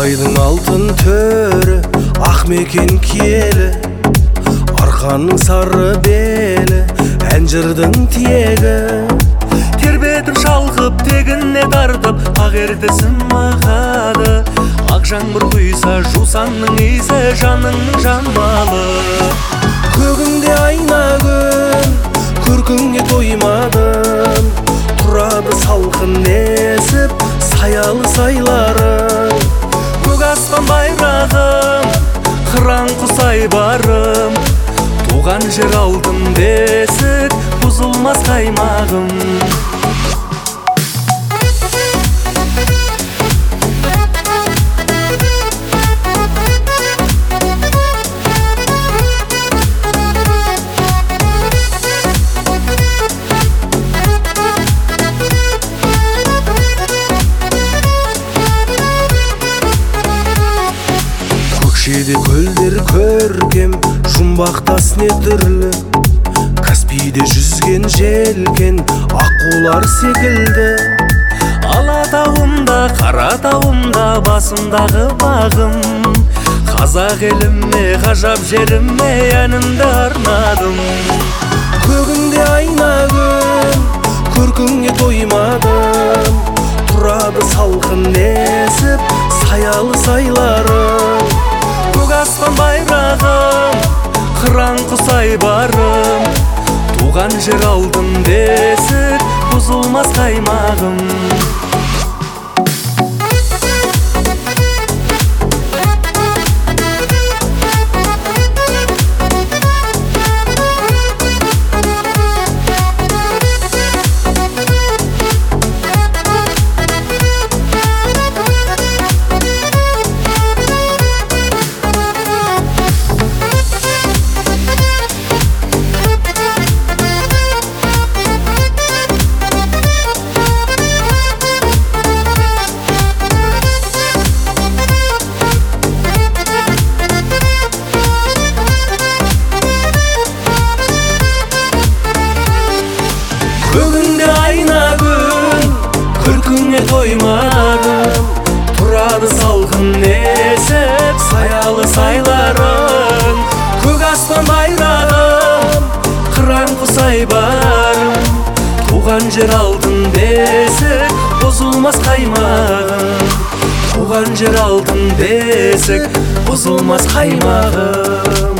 Алтайдың алтын төрі, ақ мекен киелі, арқаның сары белі, әнжырдың тиегі. Тербетіп шалқып, тегіне тартып, ақ ертесім мағады. Ақ жаңбыр құйса, жусанның иісі жаныңның жанмалы. Көгіңде айна күн, көркіңе тоймадым. Тұрады салқын есіп, саялы сайларың. Көк аспан байрағым, қыран құсай барым. Туған жер алтын бесік, бұзылмас қаймағым. Көкшеде көлдер көркем, жұмбақтас не түрлі. Каспийде жүзген желкен, аққулар секілді. Алатауымда, қаратауымда басымдағы бағым. Қазақ еліме, ғажап жеріме әнімді арнадым. Көгіңде айна күн, көркіңе тоймадым. Тұрады салқын есіп, саялы сайларың. Көк аспан байрағым, қыран құсай барым. Туған жер алтын бесік, бұзылмас қаймағым. Көгіңде айна күн, көркіңе тоймадым. Тұрады салқын есіп, саялы сайларың. Көк аспан байрағым, қыран құсай барым. Туған жер алтын бесік, бұзылмас қаймағым. Туған жер алтын бесік, бұзылмас қаймағым.